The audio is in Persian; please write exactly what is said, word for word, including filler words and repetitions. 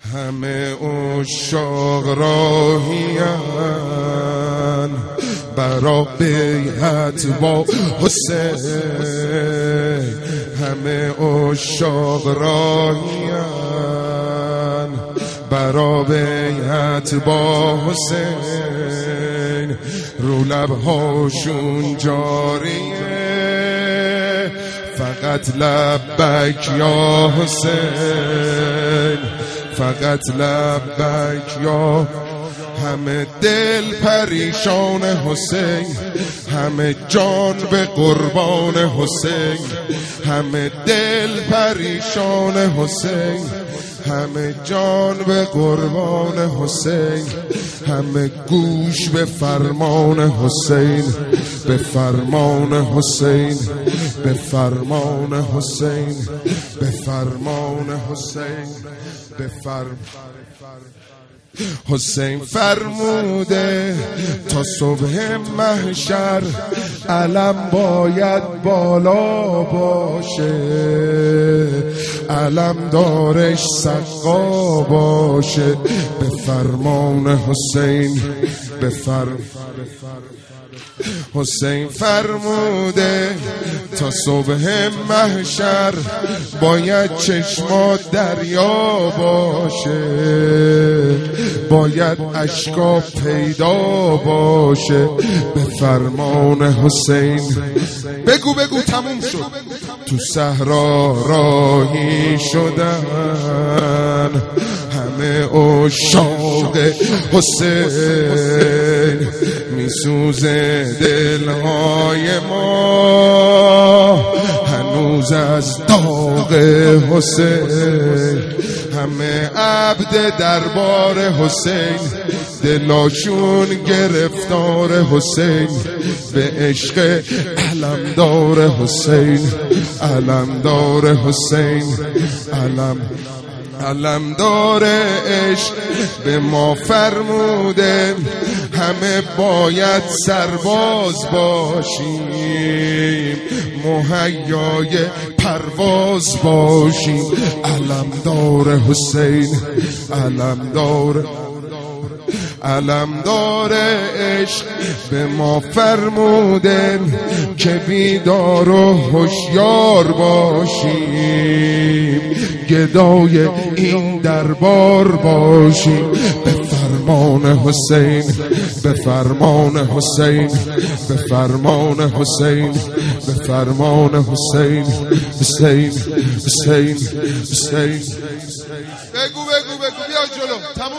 همه عشاق راهیان برا بیعت با حسین. همه عشاق راهیان برا بیعت با حسین. رو لبهاشون جاریه فقط لبک یا حسین، فقط لبک یا. همه دل پریشان حسین، همه جان به قربان حسین. همه دل پریشان حسین، همه جان به قربان حسین. همه گوش به فرمان حسین، به فرمان حسین، به فرمان حسین، به فرمان حسین، به فرمان حسین. فرموده تا صبح محشر علم باید بالا باشه، علم دارش سقا باشه. به فرمان حسین، به فرمان حسین. فرموده تا صبح محشر باید چشما دریا باشه، باید اشکا پیدا باشه. به فرمان حسین. بگو بگو تموم شد. تو صحرا راهی شدن همه عشاق حسین. میسوزه دلهای ما هنوز از داغ حسین. همه عبد دربار حسین، دلاشون گرفتار حسین. به عشق علمدار حسین، علمدار حسین، علم علمدار عشق. به ما فرموده همه باید سرباز باشیم، مهیای پرواز باشیم. علمدار حسین، علمدار علمدار عشق. به ما فرموده که بیدار و هوشیار باشیم، گدای این دربار باشیم. به فرمان حسین، به فرمان حسین، به فرمان حسین، به فرمان حسین. حسین حسین حسین. بگو بگو بگو بیا جلو.